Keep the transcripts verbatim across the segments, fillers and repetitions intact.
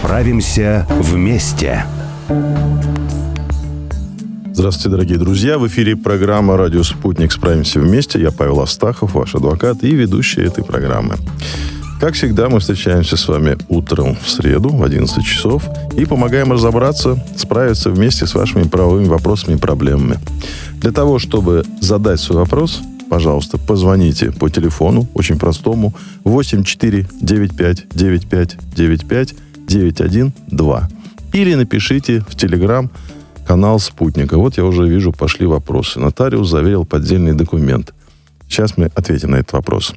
Справимся вместе. Здравствуйте, дорогие друзья. В эфире программа «Радио Спутник. Справимся вместе». Я Павел Астахов, ваш адвокат и ведущий этой программы. Как всегда, мы встречаемся с вами утром в среду в одиннадцать часов и помогаем разобраться, справиться вместе с вашими правовыми вопросами и проблемами. Для того, чтобы задать свой вопрос, пожалуйста, позвоните по телефону, очень простому, восемь четыре девять пять девять пять девять пять девять один два. Или напишите в Телеграм канал Спутника. Вот я уже вижу, пошли вопросы. Нотариус заверил поддельный документ. Сейчас мы ответим на этот вопрос.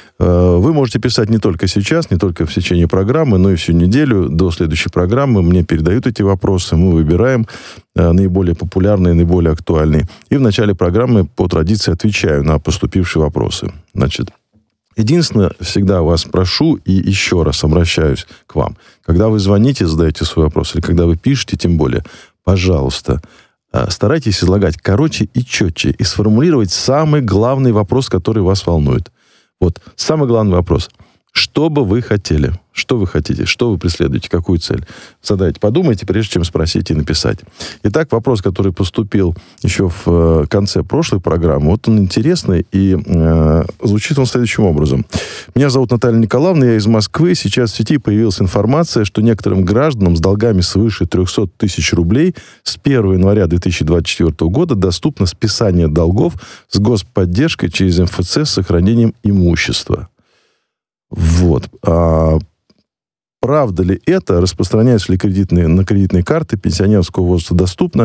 Вы можете писать не только сейчас, не только в течение программы, но и всю неделю до следующей программы. Мне передают эти вопросы, мы выбираем наиболее популярные, наиболее актуальные. И в начале программы по традиции отвечаю на поступившие вопросы. Значит, единственное, всегда вас прошу и еще раз обращаюсь к вам. Когда вы звоните, задаете свой вопрос, или когда вы пишете, тем более, пожалуйста, старайтесь излагать короче и четче и сформулировать самый главный вопрос, который вас волнует. Вот, самый главный вопрос. Что бы вы хотели? Что вы хотите? Что вы преследуете? Какую цель? Задайте, подумайте, прежде чем спросить и написать. Итак, вопрос, который поступил еще в конце прошлой программы, вот он интересный, и э, звучит он следующим образом. Меня зовут Наталья Николаевна, я из Москвы. Сейчас в сети появилась информация, что некоторым гражданам с долгами свыше триста тысяч рублей с первого января две тысячи двадцать четвёртого года доступно списание долгов с господдержкой через эм эф цэ с сохранением имущества. Вот. А правда ли это? Распространяются ли кредитные, на кредитные карты пенсионерского возраста доступно?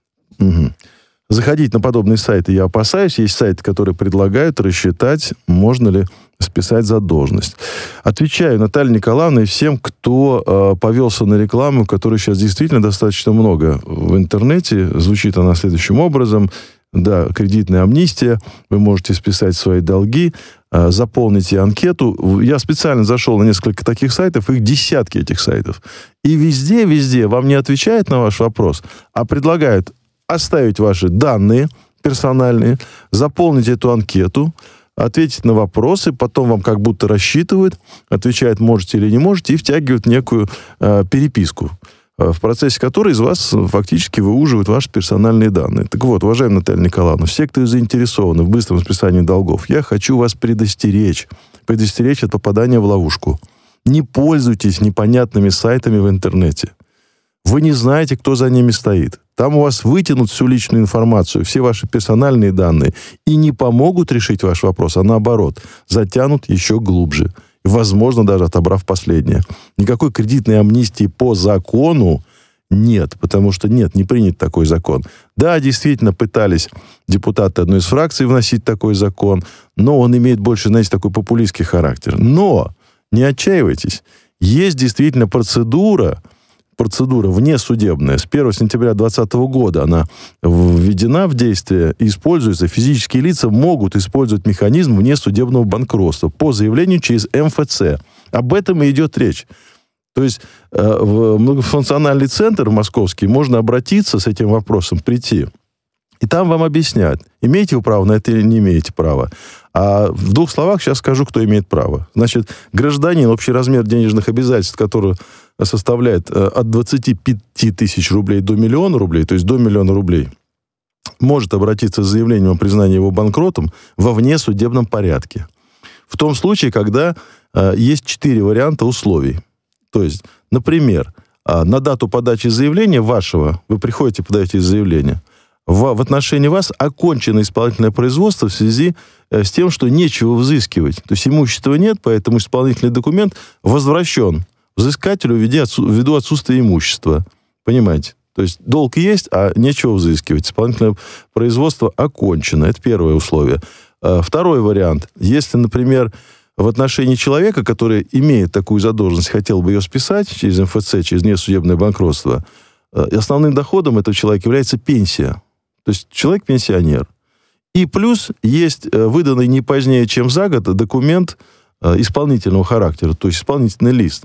Угу. Заходить на подобные сайты я опасаюсь. Есть сайты, которые предлагают рассчитать, можно ли списать задолженность. Отвечаю Наталье Николаевне и всем, кто э, повелся на рекламу, которой сейчас действительно достаточно много в интернете. Звучит она следующим образом. Да, кредитная амнистия, вы можете списать свои долги, э, заполните анкету. Я специально зашел на несколько таких сайтов, их десятки этих сайтов. И везде, везде вам не отвечают на ваш вопрос, а предлагают оставить ваши данные персональные, заполнить эту анкету, ответить на вопросы, потом вам как будто рассчитывают, отвечают, можете или не можете, и втягивают в некую э, переписку, в процессе которой из вас фактически выуживают ваши персональные данные. Так вот, уважаемая Наталья Николаевна, все, кто заинтересованы в быстром списании долгов, я хочу вас предостеречь, предостеречь от попадания в ловушку. Не пользуйтесь непонятными сайтами в интернете. Вы не знаете, кто за ними стоит. Там у вас вытянут всю личную информацию, все ваши персональные данные, и не помогут решить ваш вопрос, а наоборот, затянут еще глубже. Возможно, даже отобрав последнее. Никакой кредитной амнистии по закону нет, потому что нет, не принят такой закон. Да, действительно, пытались депутаты одной из фракций вносить такой закон, но он имеет больше, знаете, такой популистский характер. Но не отчаивайтесь. Есть действительно процедура, процедура внесудебная. С первого сентября две тысячи двадцатого года она введена в действие и используется. Физические лица могут использовать механизм внесудебного банкротства по заявлению через эм эф цэ. Об этом и идет речь. То есть э, в многофункциональный центр московский можно обратиться с этим вопросом, прийти. И там вам объяснят, имеете вы право на это или не имеете права. А в двух словах сейчас скажу, кто имеет право. Значит, гражданин, общий размер денежных обязательств, который составляет от двадцати пяти тысяч рублей до миллиона рублей, то есть до миллиона рублей, может обратиться с заявлением о признании его банкротом во внесудебном порядке. В том случае, когда э, есть четыре варианта условий. То есть, например, э, на дату подачи заявления вашего, вы приходите, подаете заявление, в, в отношении вас окончено исполнительное производство в связи э, с тем, что нечего взыскивать. То есть имущества нет, поэтому исполнительный документ возвращен взыскателю ввиду отсутствия имущества. Понимаете? То есть долг есть, а нечего взыскивать. Исполнительное производство окончено. Это первое условие. Второй вариант. Если, например, в отношении человека, который имеет такую задолженность, хотел бы ее списать через эм эф цэ, через внесудебное банкротство, основным доходом этого человека является пенсия. То есть человек пенсионер. И плюс есть выданный не позднее, чем за год, документ исполнительного характера, то есть исполнительный лист.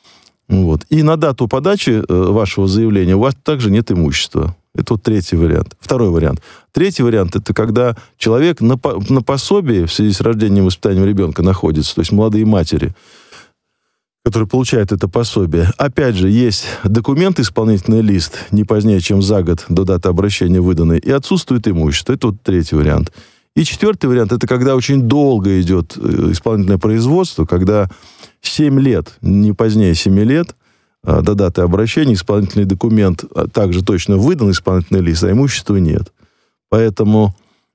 Вот. И на дату подачи вашего заявления у вас также нет имущества. Это вот третий вариант. Второй вариант. Третий вариант – это когда человек на, на пособии в связи с рождением и воспитанием ребенка находится, то есть молодые матери, который получает это пособие. Опять же, есть документ, исполнительный лист, не позднее, чем за год до даты обращения выданный, и отсутствует имущество. Это вот третий вариант. И четвертый вариант, это когда очень долго идет исполнительное производство, когда семь лет, не позднее семи лет, до даты обращения исполнительный документ также точно выдан, исполнительный лист, а имущества нет. Поэтому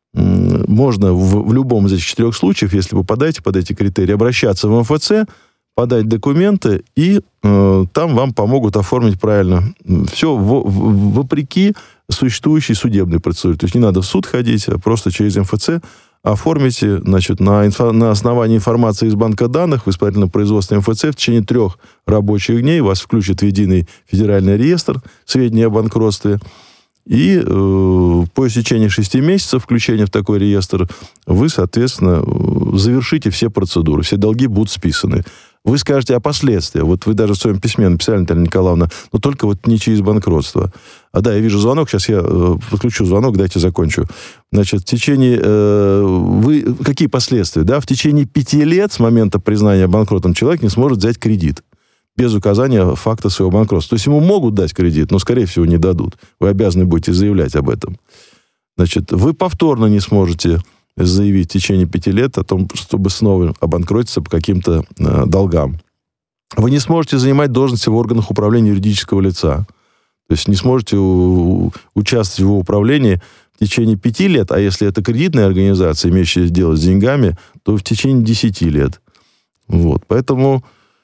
можно в, в любом из этих четырех случаев, если вы попадаете под эти критерии, обращаться в эм эф цэ, подать документы, и э, там вам помогут оформить правильно. Все в, в, вопреки существующей судебной процедуре. То есть не надо в суд ходить, а просто через эм эф цэ оформите, значит, на, инфо, на основании информации из банка данных в исполнительном производстве эм эф цэ в течение трех рабочих дней вас включат в единый федеральный реестр сведений о банкротстве. И э, по истечении шести месяцев включения в такой реестр вы, соответственно, завершите все процедуры, все долги будут списаны. Вы скажете о последствиях. Вот вы даже в своем письме написали, Наталья Николаевна, но только вот не через банкротство. А да, я вижу звонок, сейчас я э, подключу звонок, дайте закончу. Значит, в течение... Э, вы, какие последствия? Да? В течение пяти лет с момента признания банкротом человек не сможет взять кредит без указания факта своего банкротства. То есть ему могут дать кредит, но, скорее всего, не дадут. Вы обязаны будете заявлять об этом. Значит, вы повторно не сможете заявить в течение пяти лет о том, чтобы снова обанкротиться по каким-то э, долгам. Вы не сможете занимать должности в органах управления юридического лица. То есть не сможете у, участвовать в его управлении в течение пяти лет, а если это кредитная организация, имеющая дело с деньгами, то в течение десяти лет. Вот. Поэтому,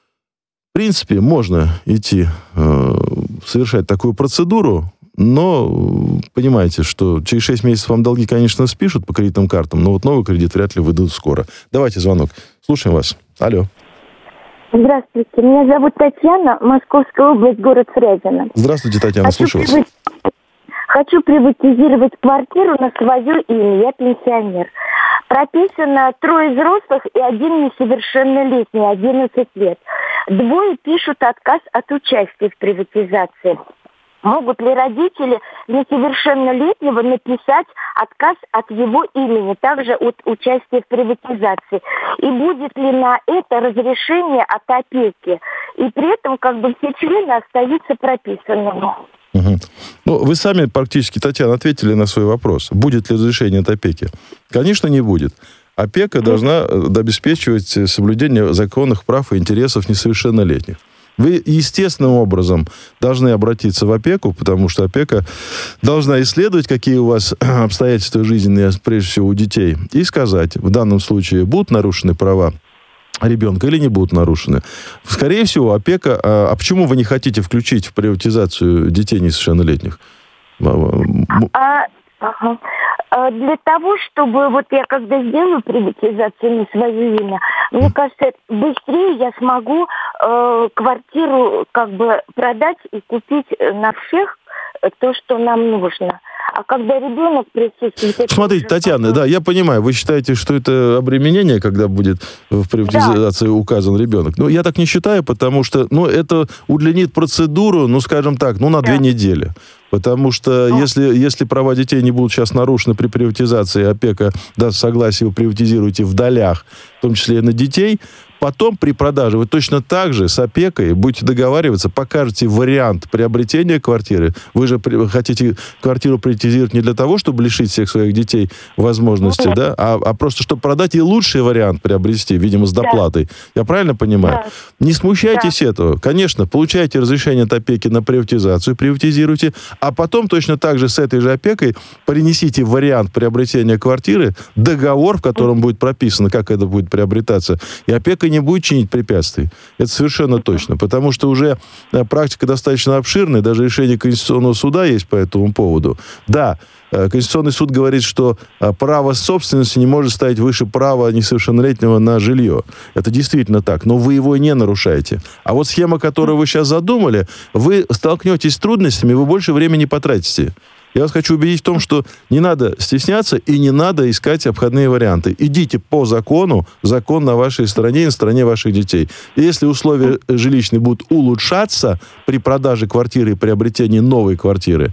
в принципе, можно идти э, совершать такую процедуру, но понимаете, что через шесть месяцев вам долги, конечно, спишут по кредитным картам, но вот новый кредит вряд ли выдадут скоро. Давайте звонок. Слушаем вас. Алло. Здравствуйте. Меня зовут Татьяна, Московская область, город Фрязино. Здравствуйте, Татьяна, Хочу слушаю вас. приват... Хочу приватизировать квартиру на свое имя. Я пенсионер. Прописано трое взрослых и один несовершеннолетний, одиннадцать лет. Двое пишут отказ от участия в приватизации. Могут ли родители несовершеннолетнего написать отказ от его имени, также от участия в приватизации? И будет ли на это разрешение от опеки? И при этом как бы все члены остаются прописанными. Угу. Ну, вы сами практически, Татьяна, ответили на свой вопрос. Будет ли разрешение от опеки? Конечно, не будет. Опека должна обеспечивать соблюдение законных прав и интересов несовершеннолетних. Вы естественным образом должны обратиться в опеку, потому что опека должна исследовать, какие у вас обстоятельства жизненные, прежде всего, у детей, и сказать, в данном случае, будут нарушены права ребенка или не будут нарушены. Скорее всего, опека... А, а почему вы не хотите включить в приватизацию детей несовершеннолетних? А, ага. Для того, чтобы вот я когда сделаю приватизацию на свое имя, мне кажется, быстрее я смогу э, квартиру как бы продать и купить на всех то, что нам нужно. А когда ребенок присутствует... Смотрите, Татьяна, да, я понимаю, вы считаете, что это обременение, когда будет в приватизации да. указан ребенок. Но я так не считаю, потому что, ну, это удлинит процедуру, ну, скажем так, ну, на да. две недели. Потому что ну. если, если права детей не будут сейчас нарушены при приватизации, опека даст согласие, вы приватизируете в долях, в том числе и на детей, потом при продаже вы точно так же с опекой будете договариваться, покажете вариант приобретения квартиры. Вы же при, хотите квартиру приватизировать не для того, чтобы лишить всех своих детей возможности, да, а, а просто чтобы продать и лучший вариант приобрести, видимо, с доплатой. Да. Я правильно понимаю? Да. Не смущайтесь да. этого. Конечно, получайте разрешение от опеки на приватизацию, приватизируйте, а потом точно так же с этой же опекой принесите вариант приобретения квартиры, договор, в котором будет прописано, как это будет приобретаться, и опека не будет чинить препятствий. Это совершенно точно. Потому что уже практика достаточно обширная, даже решение Конституционного суда есть по этому поводу. Да, Конституционный суд говорит, что право собственности не может стоять выше права несовершеннолетнего на жилье. Это действительно так. Но вы его не нарушаете. А вот схема, которую вы сейчас задумали, вы столкнетесь с трудностями, вы больше времени потратите. Я вас хочу убедить в том, что не надо стесняться и не надо искать обходные варианты. Идите по закону, закон на вашей стороне и на стороне ваших детей. И если условия жилищные будут улучшаться при продаже квартиры и приобретении новой квартиры,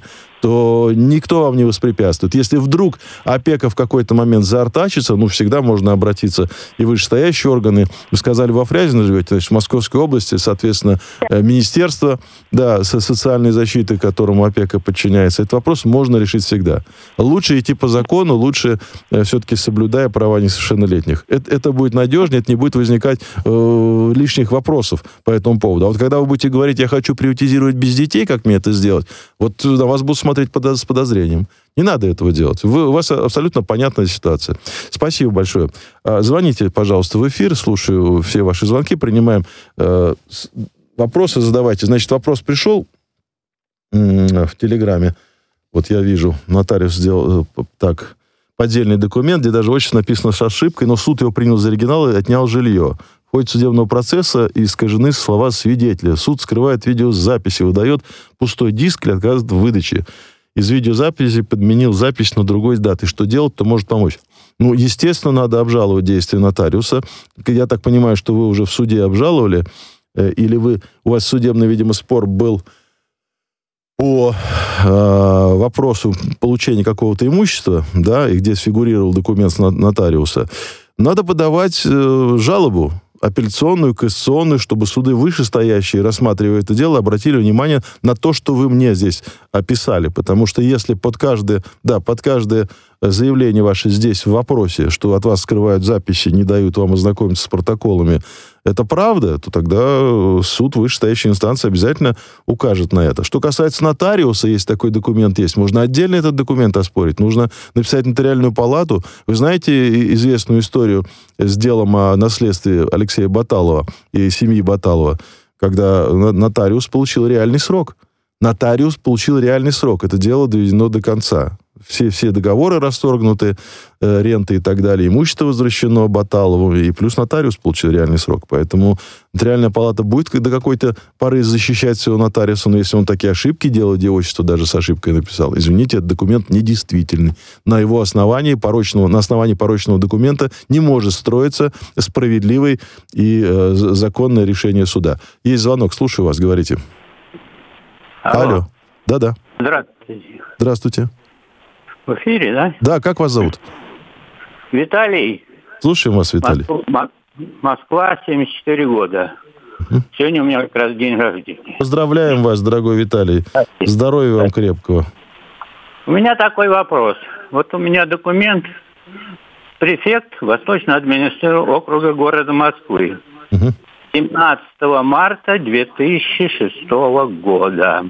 то никто вам не воспрепятствует. Если вдруг опека в какой-то момент заортачится, ну, всегда можно обратиться и в вышестоящие органы. Вы сказали, во Фрязино живете, значит, в Московской области, соответственно, Министерство, да, социальной защиты, которому опека подчиняется. Этот вопрос можно решить всегда. Лучше идти по закону, лучше э, все-таки соблюдая права несовершеннолетних. Это, это будет надежнее, это не будет возникать э, лишних вопросов по этому поводу. А вот когда вы будете говорить, я хочу приватизировать без детей, как мне это сделать, вот на вас будут смотреть подоз- с подозрением. Не надо этого делать. Вы, у вас абсолютно понятная ситуация. Спасибо большое. Звоните, пожалуйста, в эфир. Слушаю все ваши звонки, принимаем э, вопросы, задавайте. Значит, вопрос пришел м- в Телеграме. Вот я вижу, нотариус сделал э, так, поддельный документ, где даже отчество написано с ошибкой, но суд его принял за оригинал и отнял жилье. В ходе судебного процесса искажены слова свидетеля. Суд скрывает видеозаписи, выдает пустой диск или отказывает в выдаче. Из видеозаписи подменил запись на другой даты. Что делать, то может помочь. Ну, естественно, надо обжаловать действия нотариуса. Я так понимаю, что вы уже в суде обжаловали, или вы, у вас судебный, видимо, спор был по э, вопросу получения какого-то имущества, да, и где сфигурировал документ с нотариуса. Надо подавать э, жалобу, апелляционную, кассационную, чтобы суды вышестоящие, рассматривая это дело, обратили внимание на то, что вы мне здесь описали. Потому что если под каждое, да, под каждое заявление ваше здесь в вопросе, что от вас скрывают записи, не дают вам ознакомиться с протоколами, это правда, то тогда суд вышестоящей инстанции обязательно укажет на это. Что касается нотариуса, если такой документ есть, можно отдельно этот документ оспорить. Нужно написать нотариальную палату. Вы знаете известную историю с делом о наследстве Алексея Баталова и семьи Баталова, когда нотариус получил реальный срок. Нотариус получил реальный срок. Это дело доведено до конца. Все, все договоры расторгнуты, э, ренты и так далее, имущество возвращено Баталову, и плюс нотариус получил реальный срок. Поэтому нотариальная палата будет до какой-то поры защищать своего нотариуса, но если он такие ошибки делает, где отчество даже с ошибкой написал, извините, этот документ недействительный. На его основании порочного, на основании порочного документа не может строиться справедливое и э, законное решение суда. Есть звонок, слушаю вас, говорите. Алло. Алло. Да-да. Здравствуйте. Здравствуйте. В эфире, да? Да, как вас зовут? Виталий. Слушаем вас, Виталий. Москва, Москва семьдесят четыре года. Угу. Сегодня у меня как раз день рождения. Поздравляем вас, дорогой Виталий. Спасибо. Здоровья вам крепкого. У меня такой вопрос. Вот у меня документ префект Восточно-административного округа города Москвы. Угу. семнадцатого марта две тысячи шестого года.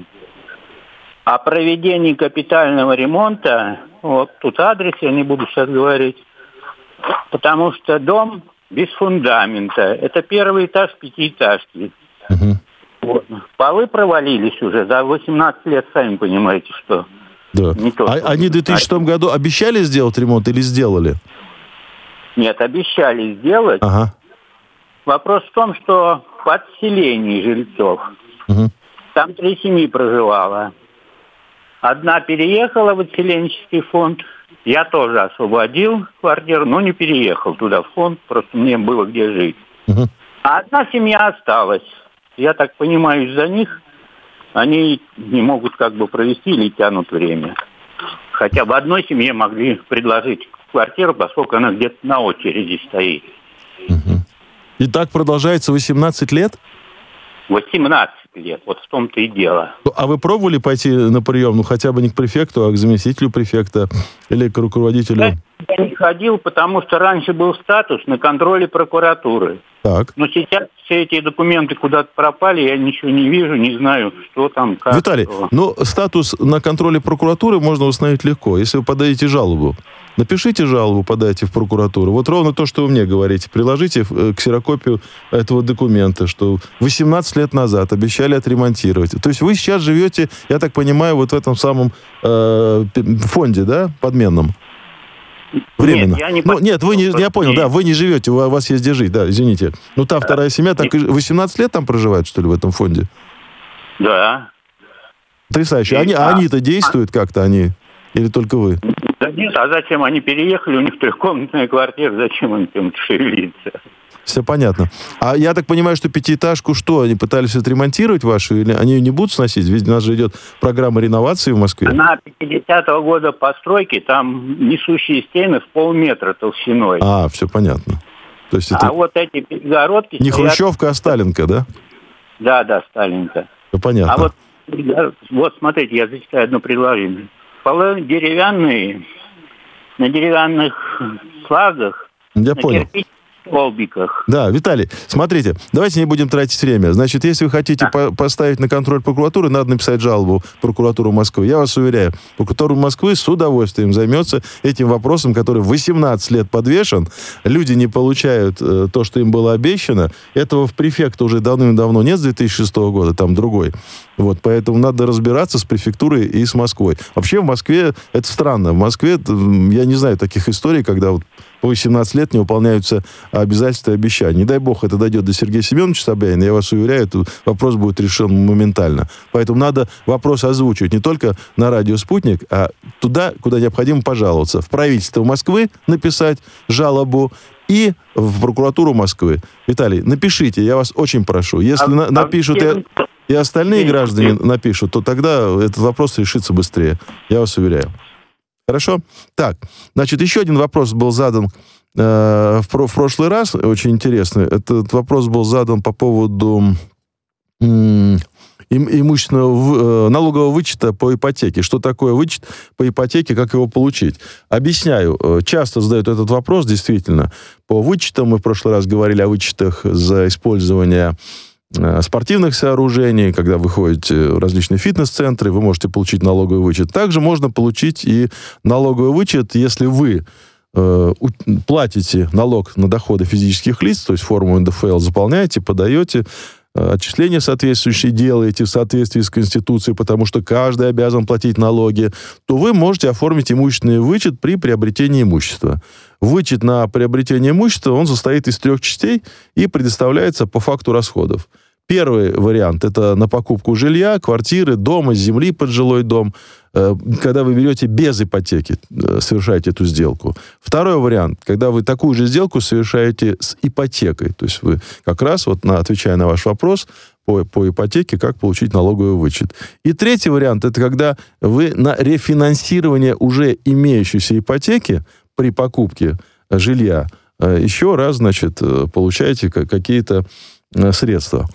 О проведении капитального ремонта, вот тут адрес, я не буду сейчас говорить, потому что дом без фундамента. Это первый этаж пятиэтажки. Угу. Вот. Полы провалились уже за восемнадцать лет, сами понимаете, что да. Не то, а, что они в две тысячи шестом году обещали сделать ремонт или сделали? Нет, обещали сделать. Ага. Вопрос в том, что подселение жильцов. Угу. Там три семьи проживало. Одна переехала в отселенческий фонд. Я тоже освободил квартиру, но не переехал туда в фонд. Просто мне было где жить. Угу. А одна семья осталась. Я так понимаю, из-за них они не могут как бы провести или тянут время. Хотя в одной семье могли предложить квартиру, поскольку она где-то на очереди стоит. Угу. И так продолжается восемнадцать лет? восемнадцать лет, вот в том-то и дело. А вы пробовали пойти на прием, ну хотя бы не к префекту, а к заместителю префекта или к руководителю? Я не ходил, потому что раньше был статус на контроле прокуратуры. Так. Но сейчас все эти документы куда-то пропали, я ничего не вижу, не знаю, что там, как. Виталий, но статус на контроле прокуратуры можно установить легко, если вы подадите жалобу. Напишите жалобу, подайте в прокуратуру. Вот ровно то, что вы мне говорите. Приложите ксерокопию этого документа, что восемнадцать лет назад обещали отремонтировать. То есть вы сейчас живете, я так понимаю, вот в этом самом э, фонде, да, подменном? Временно. Нет, я не ну, нет, вы не, я понял, да, вы не живете, у вас есть где жить, да, извините. Ну, та вторая семья, так и восемнадцать лет там проживает, что ли, в этом фонде? Да. Потрясающе. Они, а они-то действуют как-то, они? Или только вы? Да нет, а зачем они переехали? У них трехкомнатная квартира, зачем им там шевелиться? Все понятно. А я так понимаю, что пятиэтажку что, они пытались отремонтировать вашу, или они ее не будут сносить? Ведь у нас же идет программа реновации в Москве. Она пятидесятого года постройки, там несущие стены в полметра толщиной. А, все понятно. То есть это а вот эти перегородки... не стоят... Хрущевка, а Сталинка, да? Да, да, Сталинка. Все понятно. А вот, вот смотрите, я зачитаю одно предложение. Полы деревянные, на деревянных флагах, я на понял. кирпичных столбиках. Да, Виталий, смотрите, давайте не будем тратить время. Значит, если вы хотите по- поставить на контроль прокуратуры, надо написать жалобу в прокуратуру Москвы. Я вас уверяю, прокуратура Москвы с удовольствием займется этим вопросом, который восемнадцать лет подвешен. Люди не получают э, то, что им было обещано. Этого в префекта уже давным-давно нет с две тысячи шестого года, там другой. Вот, поэтому надо разбираться с префектурой и с Москвой. Вообще в Москве это странно. В Москве, я не знаю таких историй, когда вот по восемнадцать лет не выполняются обязательства и обещания. Не дай бог это дойдет до Сергея Семеновича Собянина, я вас уверяю, этот вопрос будет решен моментально. Поэтому надо вопрос озвучивать не только на радио «Спутник», а туда, куда необходимо пожаловаться. В правительство Москвы написать жалобу и в прокуратуру Москвы. Виталий, напишите, я вас очень прошу. Если а, на, напишут а... и, и остальные и... граждане напишут, то тогда этот вопрос решится быстрее. Я вас уверяю. Хорошо? Так, значит, еще один вопрос был задан э, в, в прошлый раз, очень интересный. Этот вопрос был задан по поводу э, им, имущественного э, налогового вычета по ипотеке. Что такое вычет по ипотеке, как его получить? Объясняю. Часто задают этот вопрос, действительно. По вычетам мы в прошлый раз говорили о вычетах за использование спортивных сооружений, когда вы ходите в различные фитнес-центры, вы можете получить налоговый вычет. Также можно получить и налоговый вычет, если вы э, платите налог на доходы физических лиц, то есть форму эн дэ эф эл заполняете, подаете, э, отчисления соответствующие делаете в соответствии с Конституцией, потому что каждый обязан платить налоги, то вы можете оформить имущественный вычет при приобретении имущества. Вычет на приобретение имущества, он состоит из трех частей и предоставляется по факту расходов. Первый вариант – это на покупку жилья, квартиры, дома, земли под жилой дом, когда вы берете без ипотеки, совершаете эту сделку. Второй вариант – когда вы такую же сделку совершаете с ипотекой. То есть вы как раз, вот на, отвечая на ваш вопрос, по, по ипотеке, как получить налоговый вычет. И третий вариант – это когда вы на рефинансирование уже имеющейся ипотеки при покупке жилья еще раз, значит, получаете какие-то средства.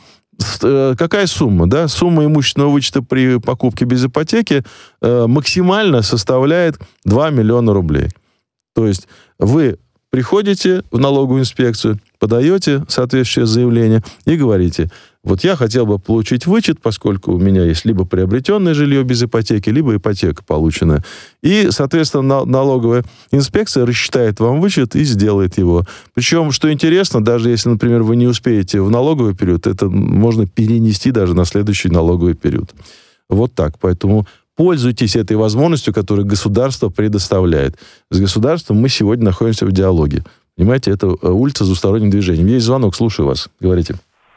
Какая сумма? Да? Сумма имущественного вычета при покупке без ипотеки максимально составляет два миллиона рублей. То есть вы приходите в налоговую инспекцию, подаете соответствующее заявление и говорите: вот я хотел бы получить вычет, поскольку у меня есть либо приобретенное жилье без ипотеки, либо ипотека полученная. И, соответственно, налоговая инспекция рассчитает вам вычет и сделает его. Причем, что интересно, даже если, например, вы не успеете в налоговый период, это можно перенести даже на следующий налоговый период. Вот так. Поэтому пользуйтесь этой возможностью, которую государство предоставляет. С государством мы сегодня находимся в диалоге. Понимаете, это улица с двусторонним движением. Есть звонок, слушаю вас. Говорите.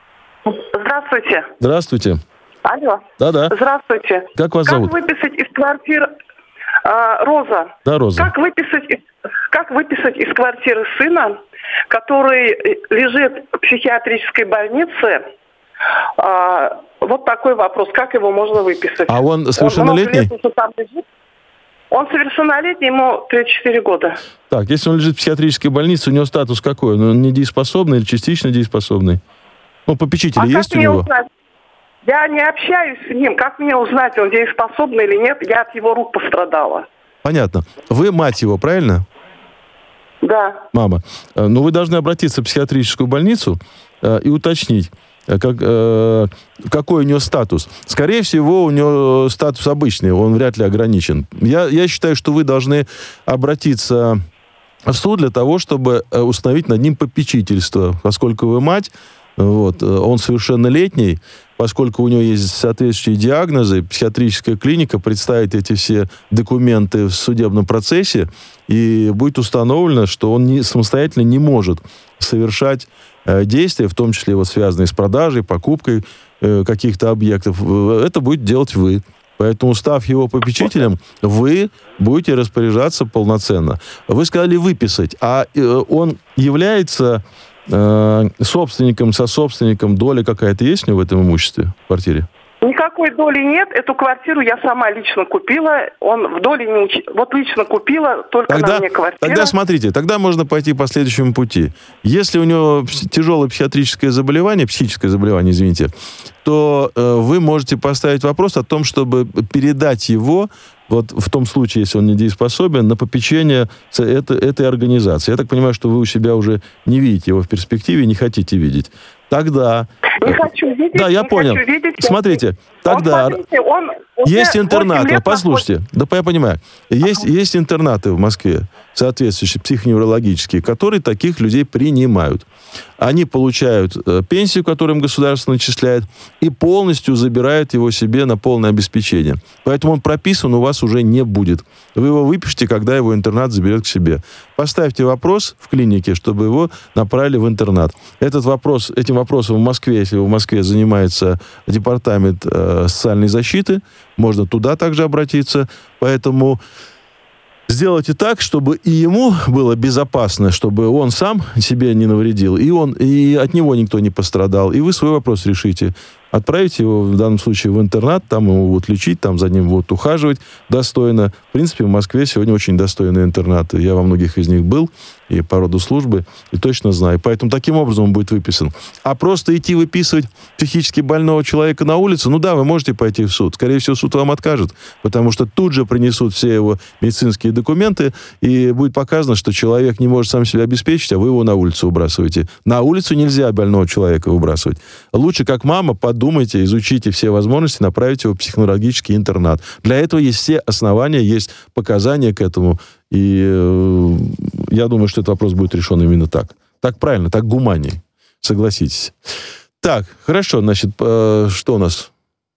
Здравствуйте. Здравствуйте. Алло. Да-да. Здравствуйте. Как вас зовут? Как выписать из квартиры... А, Роза. Да, Роза. Как выписать, из... как выписать из квартиры сына, который лежит в психиатрической больнице? А, вот такой вопрос. Как его можно выписать? А он совершеннолетний? Он, там лежит. Он совершеннолетний, ему тридцать четыре года. Так, если он лежит в психиатрической больнице, у него статус какой? Он недееспособный или частично дееспособный? Ну, попечители а есть как у мне него? Узнать? Я не общаюсь с ним. Как мне узнать, он дееспособный или нет? Я от его рук пострадала. Понятно. Вы мать его, правильно? Да. Мама. Ну, вы должны обратиться в психиатрическую больницу э, и уточнить, как, э, какой у него статус. Скорее всего, у него статус обычный, он вряд ли ограничен. Я, я считаю, что вы должны обратиться в суд для того, чтобы установить над ним попечительство. Поскольку вы мать, вот, он совершеннолетний, поскольку у него есть соответствующие диагнозы, психиатрическая клиника представит эти все документы в судебном процессе, и будет установлено, что он не, самостоятельно не может совершать э, действия, в том числе вот, связанные с продажей, покупкой э, каких-то объектов. Это будет делать вы. Поэтому, став его попечителем, вы будете распоряжаться полноценно. Вы сказали выписать, а э, он является э, собственником, сособственником доля какая-то есть у него в этом имуществе, в квартире? Никакой доли нет. Эту квартиру я сама лично купила. Он в доле не уч... Вот лично купила, только тогда, на мне квартира. Тогда смотрите, тогда можно пойти по следующему пути. Если у него тяжелое психиатрическое заболевание, психическое заболевание, извините, то э, вы можете поставить вопрос о том, чтобы передать его, вот в том случае, если он недееспособен, на попечение этой, этой организации. Я так понимаю, что вы у себя уже не видите его в перспективе, не хотите видеть. Тогда... Не хочу видеть. Да, я не понял. Хочу видеть, смотрите, тогда... Он, смотрите, он есть интернаты, послушайте, да я понимаю, есть, есть интернаты в Москве, соответствующие психоневрологические, которые таких людей принимают. Они получают э, пенсию, которую им государство начисляет, и полностью забирают его себе на полное обеспечение. Поэтому он прописан у вас уже не будет. Вы его выпишете, когда его интернат заберет к себе. Поставьте вопрос в клинике, чтобы его направили в интернат. Этот вопрос, этим вопросом в Москве, если в Москве занимается департамент э, социальной защиты, можно туда также обратиться. Поэтому сделайте так, чтобы и ему было безопасно, чтобы он сам себе не навредил, и, он, и от него никто не пострадал. И вы свой вопрос решите. Отправите его, в данном случае, в интернат, там его будут лечить, там за ним будут ухаживать достойно. В принципе, в Москве сегодня очень достойные интернаты. Я во многих из них был, и по роду службы, и точно знаю. Поэтому таким образом он будет выписан. А просто идти выписывать психически больного человека на улицу, ну да, вы можете пойти в суд. Скорее всего, суд вам откажет, потому что тут же принесут все его медицинские документы, и будет показано, что человек не может сам себя обеспечить, а вы его на улицу выбрасываете. На улицу нельзя больного человека выбрасывать. Лучше, как мама, подумайте, изучите все возможности, направить его в психоневрологический интернат. Для этого есть все основания, есть показания к этому. И э, я думаю, что этот вопрос будет решен именно так. Так правильно, так гуманней. Согласитесь. Так, хорошо, значит, э, что у нас?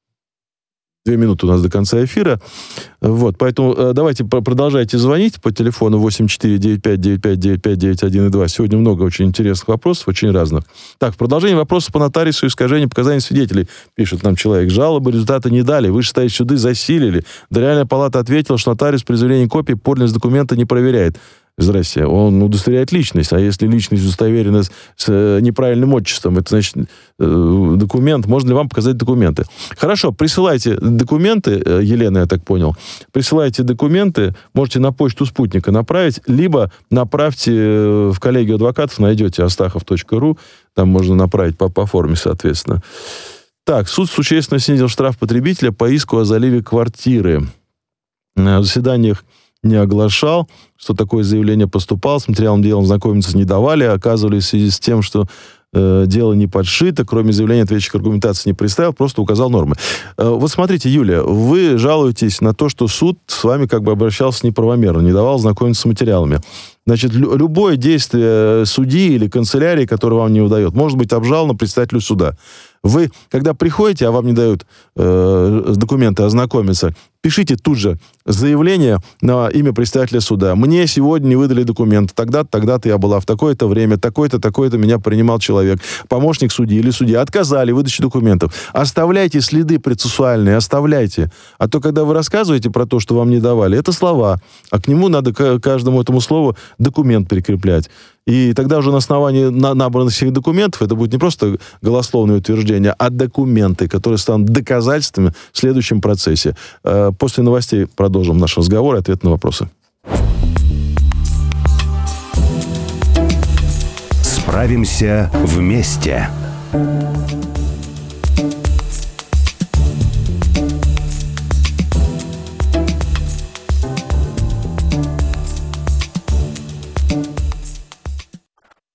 Две минуты у нас до конца эфира. Вот, поэтому э, давайте продолжайте звонить по телефону восемь четыре девять пять девять пять девять пять девять один и два. Сегодня много очень интересных вопросов, очень разных. Так, в продолжение вопроса по нотариусу, искажение показаний свидетелей, пишет нам человек. Жалобы результата не дали, вышестоящие суды засилили. Нотариальная палата ответила, что нотариус при заявлении копии подлинность документа не проверяет. Здрасте. Он удостоверяет личность, а если личность удостоверена с, с неправильным отчеством, это значит э, документ. Можно ли вам показать документы? Хорошо, присылайте документы, Елена, я так понял. Присылайте документы, можете на почту спутника направить, либо направьте в коллегию адвокатов, найдете астахов точка ру, там можно направить по, по форме, соответственно. Так, суд существенно снизил штраф потребителя по иску о заливе квартиры. На заседаниях не оглашал, что такое заявление поступало, с материалом дела знакомиться не давали, оказывались в связи с тем, что э, дело не подшито, кроме заявления ответчик аргументации не представил, просто указал нормы. Э, вот смотрите, Юлия, вы жалуетесь на то, что суд с вами как бы обращался неправомерно, не давал знакомиться с материалами. Значит, лю- любое действие судьи или канцелярии, которое вам не удает, может быть обжаловано председателю суда. Вы, когда приходите, а вам не дают э, документы ознакомиться, пишите тут же заявление на имя председателя суда. Мне сегодня не выдали документы. Тогда-то, тогда-то я была в такое-то время, такой-то, такой-то меня принимал человек. Помощник судьи или судья. Отказали в выдаче документов. Оставляйте следы процессуальные, оставляйте. А то, когда вы рассказываете про то, что вам не давали, это слова. А к нему надо к каждому этому слову документ прикреплять. И тогда уже на основании на- набранных всех документов это будет не просто голословное утверждение, а документы, которые станут доказательствами в следующем процессе. После новостей продолжим наш разговор и ответ на вопросы. Справимся вместе.